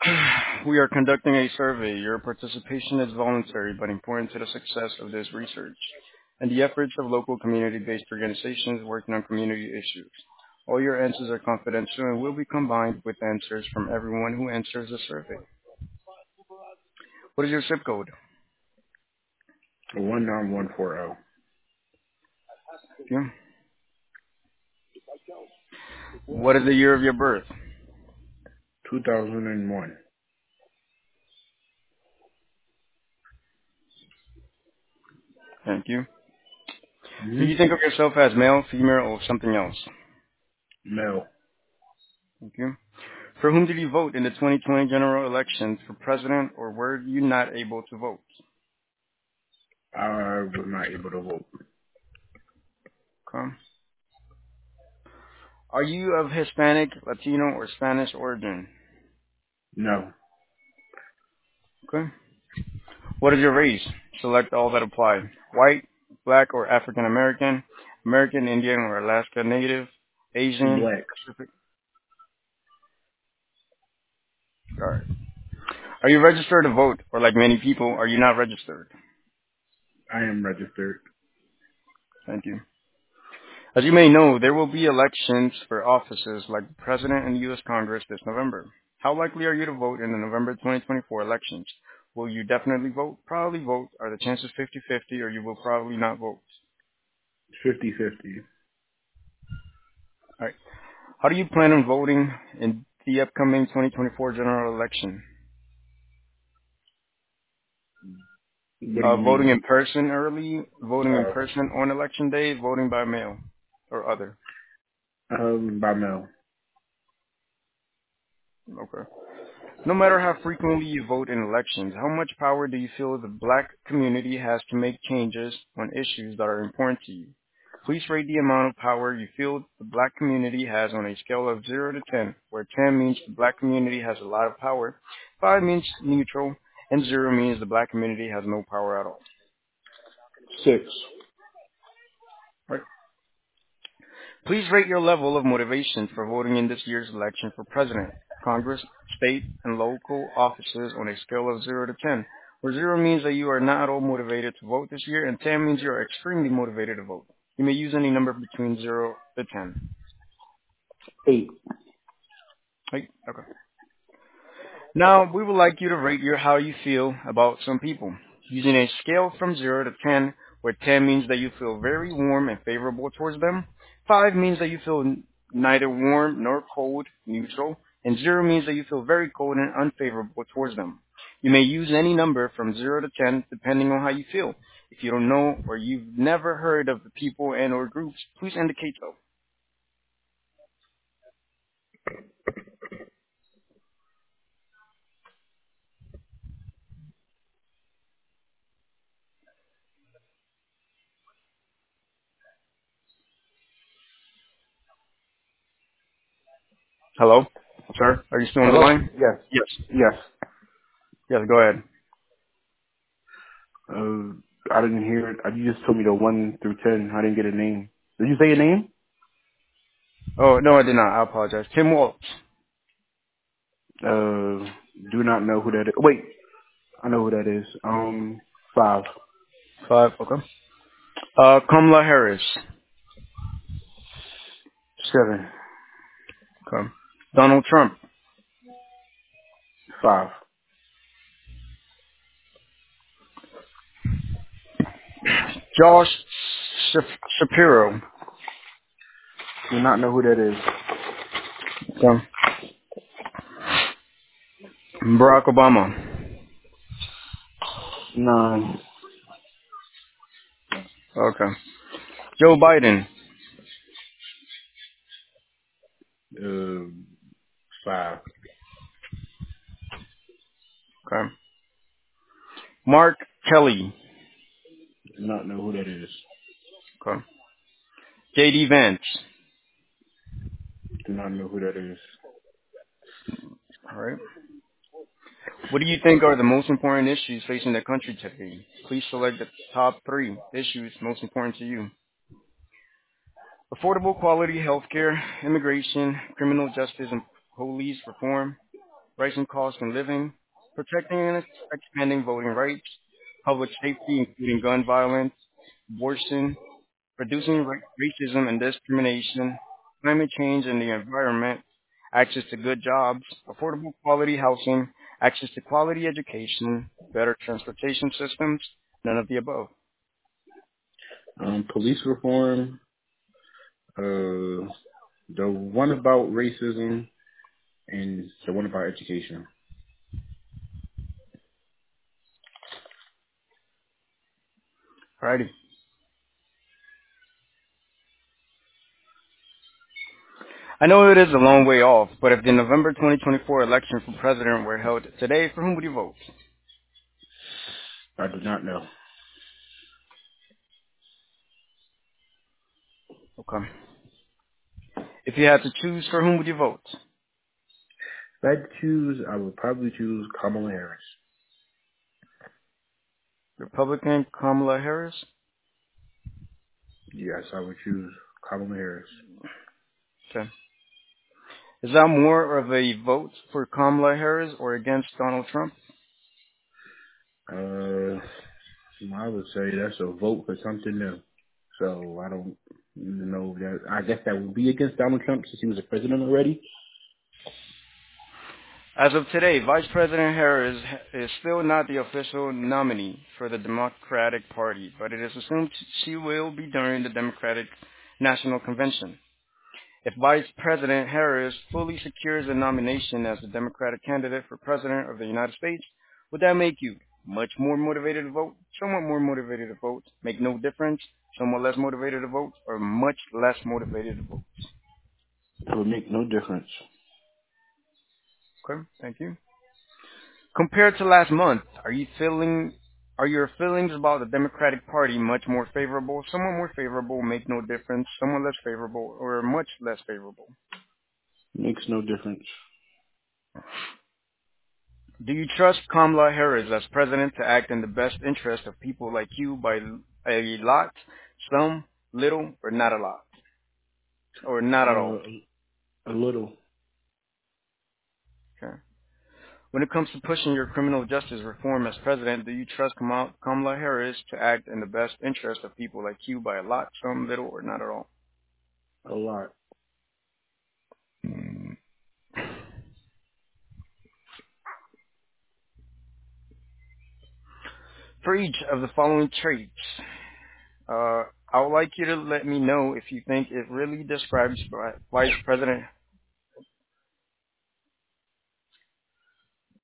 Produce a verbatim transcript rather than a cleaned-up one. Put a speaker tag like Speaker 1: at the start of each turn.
Speaker 1: We are conducting a survey. Your participation is voluntary but important to the success of this research and the efforts of local community-based organizations working on community issues. All your answers are confidential and will be combined with answers from everyone who answers the survey. What is your zip code?
Speaker 2: one nine one four zero.
Speaker 1: Thank you. What is the year of your birth?
Speaker 2: two thousand one.
Speaker 1: Thank you. Do
Speaker 2: Mm-hmm.
Speaker 1: you think of yourself as male, female, or something else?
Speaker 2: Male.
Speaker 1: Thank you. For whom did you vote in the twenty twenty general elections for president, or were you not able to vote?
Speaker 2: I was not able to vote.
Speaker 1: Okay. Are you of Hispanic, Latino, or Spanish origin?
Speaker 2: No.
Speaker 1: Okay. What is your race? Select all that apply. White, black, or African American, American Indian or Alaska Native, Asian,
Speaker 2: Black.
Speaker 1: Pacific. All right. Are you registered to vote, or like many people, are you not registered?
Speaker 2: I am registered.
Speaker 1: Thank you. As you may know, there will be elections for offices like the President and the U S Congress this November. How likely are you to vote in the November twenty twenty-four elections? Will you definitely vote, probably vote, are the chances fifty-fifty, or you will probably not vote?
Speaker 2: Fifty-fifty.
Speaker 1: All right. How do you plan on voting in the upcoming twenty twenty-four general election?
Speaker 2: What do
Speaker 1: Uh,
Speaker 2: you
Speaker 1: voting
Speaker 2: mean?
Speaker 1: in person early, voting in
Speaker 2: Uh,
Speaker 1: person on election day, voting by mail, or other?
Speaker 2: um, by mail.
Speaker 1: Okay. No matter how frequently you vote in elections, how much power do you feel the black community has to make changes on issues that are important to you? Please rate the amount of power you feel the black community has on a scale of zero to ten, where ten means the black community has a lot of power, five means neutral, and zero means the black community has no power at all.
Speaker 2: Six.
Speaker 1: Right? Please rate your level of motivation for voting in this year's election for president, Congress, state, and local offices on a scale of zero to ten, where zero means that you are not at all motivated to vote this year, and ten means you are extremely motivated to vote. You may use any number between zero to ten.
Speaker 2: Eight.
Speaker 1: Right? Okay. Now, we would like you to rate your how you feel about some people, using a scale from zero to ten, where ten means that you feel very warm and favorable towards them, five means that you feel n- neither warm nor cold, neutral, and zero means that you feel very cold and unfavorable towards them. You may use any number from zero to ten depending on how you feel. If you don't know or you've never heard of the people and or groups, please indicate so. Hello? Sir, are you still on the
Speaker 2: Hello?
Speaker 1: line?
Speaker 2: Yes.
Speaker 1: Yes.
Speaker 2: Yes.
Speaker 1: Yes, go ahead.
Speaker 2: Uh, I didn't hear it. You just told me the one through ten. I didn't get a name. Did you say a name?
Speaker 1: Oh, no, I did not. I apologize. Tim Waltz.
Speaker 2: Uh, do not know who that is. Wait, I know who that is. Um, five.
Speaker 1: Five. Okay. Uh, Kamala Harris.
Speaker 2: Seven.
Speaker 1: Okay. Donald Trump.
Speaker 2: Five.
Speaker 1: Josh Shap- Shapiro.
Speaker 2: Do not know who that is.
Speaker 1: Okay. Barack Obama.
Speaker 2: Nine.
Speaker 1: Okay. Joe Biden.
Speaker 2: Uh, five.
Speaker 1: Okay. Mark Kelly.
Speaker 2: Do not know who that is.
Speaker 1: Okay. J D Vance.
Speaker 2: Do not know who that is.
Speaker 1: All right. What do you think are the most important issues facing the country today? Please select the top three issues most important to you. Affordable quality health care, immigration, criminal justice and police reform, rising costs of living, protecting and expanding voting rights, public safety, including gun violence, abortion, reducing ra- racism and discrimination, climate change and the environment, access to good jobs, affordable quality housing, access to quality education, better transportation systems, none of the above.
Speaker 2: Um, police reform, uh, the one about racism, and the one about education.
Speaker 1: Alrighty. I know it is a long way off, but if the November twenty twenty-four election for president were held today, for whom would you vote?
Speaker 2: I do not know.
Speaker 1: Okay. If you had to choose, for whom would you vote?
Speaker 2: If I had to choose, I would probably choose Kamala Harris.
Speaker 1: Republican Kamala Harris?
Speaker 2: Yes, I would choose Kamala Harris.
Speaker 1: Okay. Is that more of a vote for Kamala Harris or against Donald Trump?
Speaker 2: Uh, I would say that's a vote for something new. So I don't know that. I guess that would be against Donald Trump since he was a president already.
Speaker 1: As of today, Vice President Harris is still not the official nominee for the Democratic Party, but it is assumed she will be during the Democratic National Convention. If Vice President Harris fully secures a nomination as the Democratic candidate for President of the United States, would that make you much more motivated to vote, somewhat more motivated to vote, make no difference, somewhat less motivated to vote, or much less motivated to vote?
Speaker 2: It would make no difference.
Speaker 1: Okay, thank you. Compared to last month, are you feeling are your feelings about the Democratic Party much more favorable, somewhat more favorable, make no difference, somewhat less favorable, or much less favorable?
Speaker 2: Makes no difference.
Speaker 1: Do you trust Kamala Harris as president to act in the best interest of people like you by a lot, some, little, or not a lot, or not at all?
Speaker 2: Uh, a little.
Speaker 1: Okay. When it comes to pushing your criminal justice reform as president, do you trust Kamal- Kamala Harris to act in the best interest of people like you by a lot, some, little, or not at all?
Speaker 2: A lot.
Speaker 1: For each of the following traits, uh, I would like you to let me know if you think it really describes Vice President